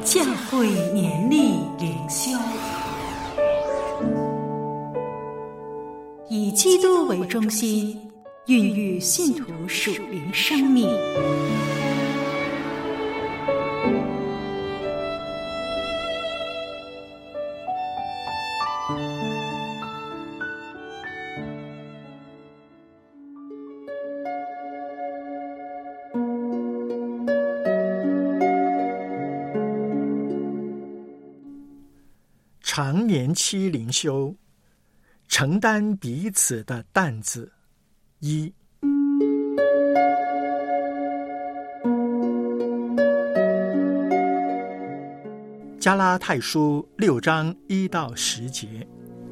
教会年历灵修，以基督为中心，孕育信徒属灵生命。 常年期灵修，承担彼此的担子。一，加拉太书6章1到10节。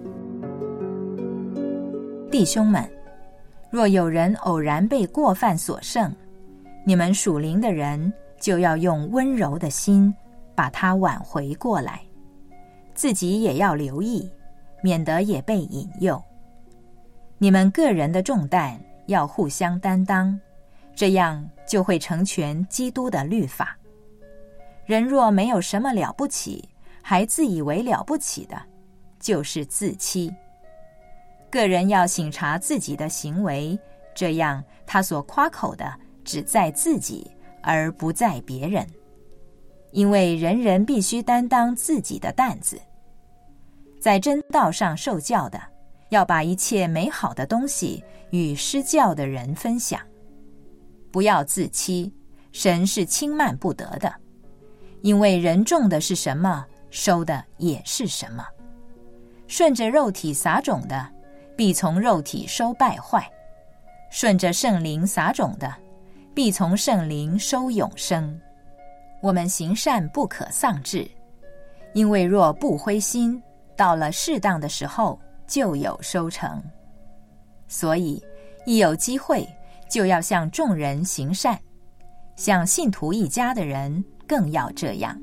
弟兄们，若有人偶然被过犯所胜，你们属灵的人就要用温柔的心把他挽回过来，自己也要留意，免得也被引诱。你们个人的重担要互相担当，这样就会成全基督的律法。人若没有什么了不起，还自以为了不起的，就是自欺。个人要省察自己的行为，这样他所夸口的只在自己，而不在别人。因为人人必须担当自己的担子。在真道上受教的，要把一切美好的东西与失教的人分享。不要自欺，神是轻慢不得的。因为人种的是什么，收的也是什么。顺着肉体撒种的，必从肉体收败坏；顺着圣灵撒种的，必从圣灵收永生。我们行善不可丧志，因为若不灰心，到了适当的时候就有收成。所以一有机会就要向众人行善，向信徒一家的人更要这样。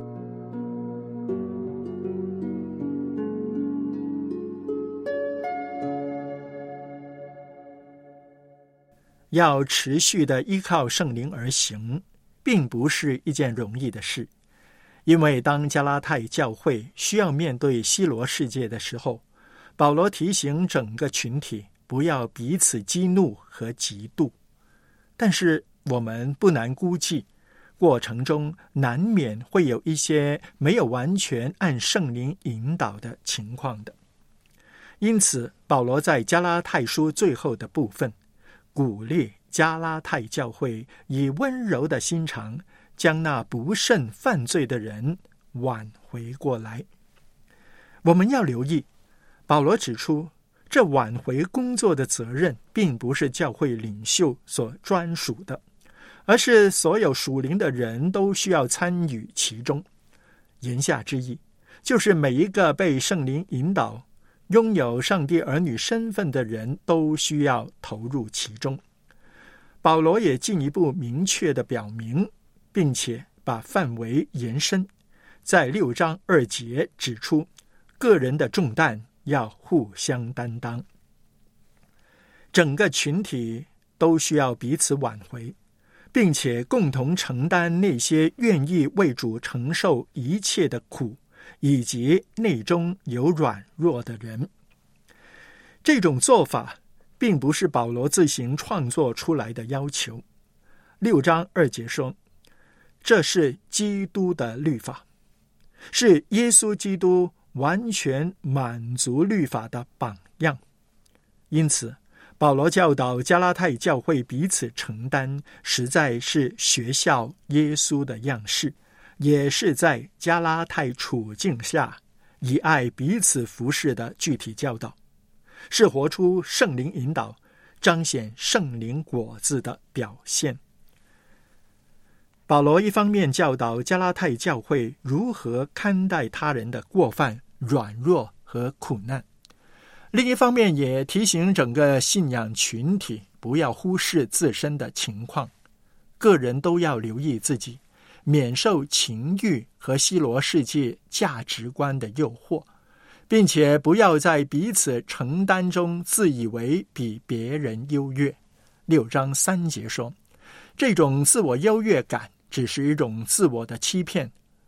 要持续地依靠圣灵而行，并不是一件容易的事。因为当加拉太教会需要面对希罗世界的时候，保罗提醒整个群体不要彼此激怒和嫉妒。但是我们不难估计，过程中难免会有一些没有完全按圣灵引导的情况的。因此保罗在加拉太书最后的部分，鼓励加拉太教会以温柔的心肠将那不慎犯罪的人挽回过来。我们要留意，保罗指出，这挽回工作的责任并不是教会领袖所专属的，而是所有属灵的人都需要参与其中。言下之意，就是每一个被圣灵引导、拥有上帝儿女身份的人都需要投入其中。保罗也进一步明确地表明，并且把范围延伸，在6章2节指出，个人的重担要互相担当。整个群体都需要彼此挽回，并且共同承担那些愿意为主承受一切的苦，以及内中有软弱的人。这种做法并不是保罗自行创作出来的要求。6章2节说，这是基督的律法，是耶稣基督完全满足律法的榜样。因此保罗教导加拉太教会彼此承担，实在是学效耶稣的样式，也是在加拉太处境下以爱彼此服侍的具体教导，是活出圣灵引导、彰显圣灵果子的表现。保罗一方面教导加拉太教会如何看待他人的过犯、软弱和苦难，另一方面也提醒整个信仰群体不要忽视自身的情况，个人都要留意自己，免受情欲和希罗世界价值观的诱惑，并且不要在彼此承担中自以为比别人优越。6章3节说，这种自我优越感只是一种自我的欺骗，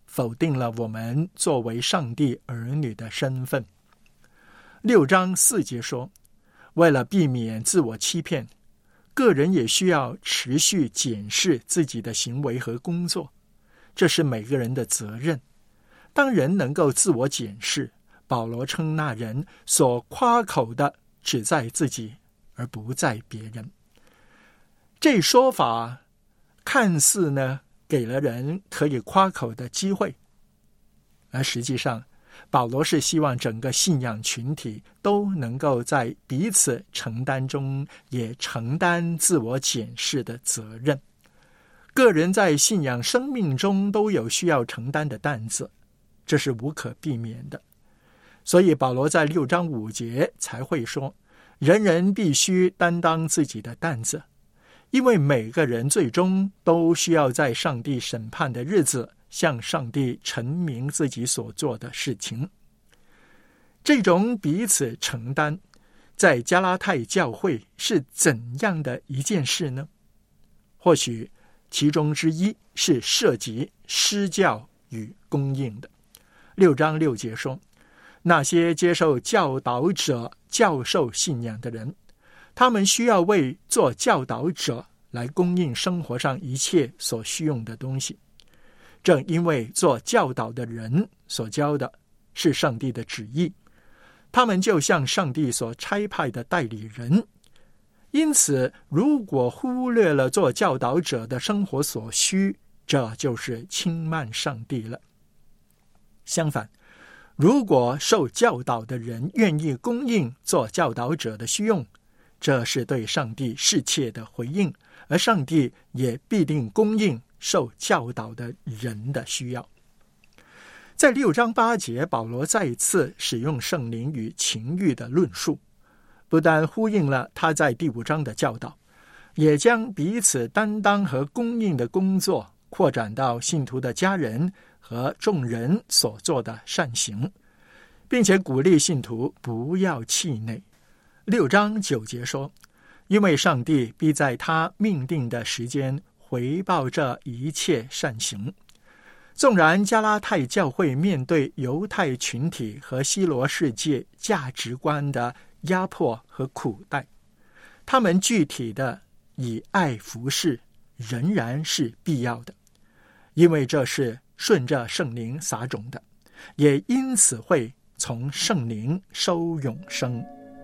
否定了我们作为上帝儿女的身份。6章4节说，为了避免自我欺骗，个人也需要持续检视自己的行为和工作，这是每个人的责任。当人能够自我检视，保罗称那人所夸口的只在自己，而不在别人。这说法看似呢给了人可以夸口的机会，而实际上保罗是希望整个信仰群体都能够在彼此承担中也承担自我检视的责任。个人在信仰生命中都有需要承担的担子，这是无可避免的。所以保罗在6章5节才会说，人人必须担当自己的担子，因为每个人最终都需要在上帝审判的日子向上帝陈明自己所做的事情。这种彼此承担在加拉太教会是怎样的一件事呢？或许其中之一是涉及施教与供应的。6章6节说，那些接受教导者教授信仰的人，他们需要为做教导者来供应生活上一切所需用的东西。正因为做教导的人所教的是上帝的旨意，他们就像上帝所差派的代理人。因此，如果忽略了做教导者的生活所需，这就是轻慢上帝了。相反，如果受教导的人愿意供应做教导者的需用，这是对上帝适切的回应，而上帝也必定供应受教导的人的需要。在6章8节，保罗再一次使用圣灵与情欲的论述，不但呼应了他在第5章的教导，也将彼此担当和供应的工作扩展到信徒的家人和众人所做的善行，并且鼓励信徒不要气馁。6章9节说，因为上帝必在他命定的时间回报这一切善行。纵然加拉太教会面对犹太群体和希罗世界价值观的压迫和苦待，他们具体的以爱服侍仍然是必要的，因为这是顺着圣灵撒种的，也因此会从圣灵收永生。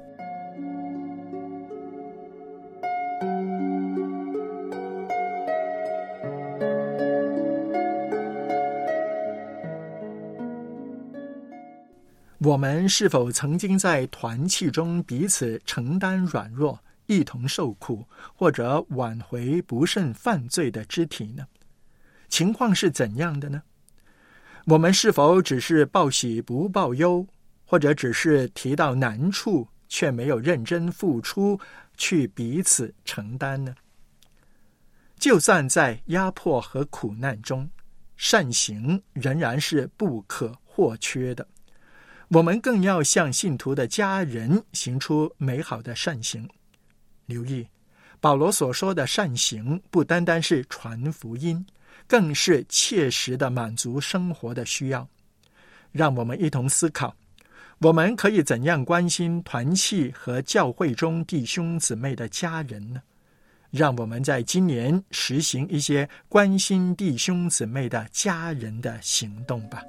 我们是否曾经在团契中彼此承担软弱，一同受苦，或者挽回不慎犯罪的肢体呢？情况是怎样的呢？我们是否只是报喜不报忧，或者只是提到难处却没有认真付出去彼此承担呢？就算在压迫和苦难中，善行仍然是不可或缺的。我们更要向信徒的家人行出美好的善行。留意，保罗所说的善行不单单是传福音，更是切实的满足生活的需要。让我们一同思考，我们可以怎样关心团契和教会中弟兄姊妹的家人呢？让我们在今年实行一些关心弟兄姊妹的家人的行动吧。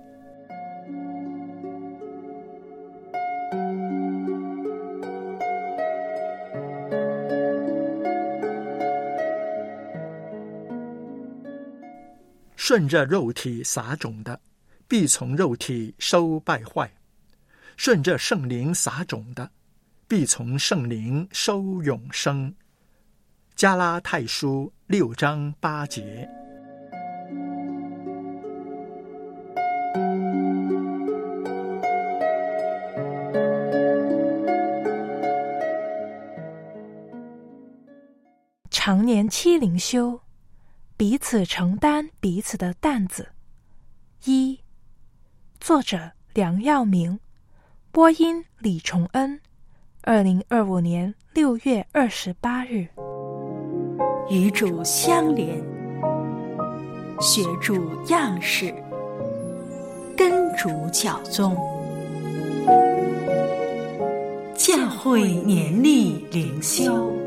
顺着肉体撒种的，必从肉体收败坏；顺着圣灵撒种的，必从圣灵收永生。加拉太书6章8节。 常年期灵修，彼此承担彼此的担子。1，作者梁耀明，播音李崇恩，2025年6月28日。 与主相连，学主样式， 处巧宗。教会年历灵修。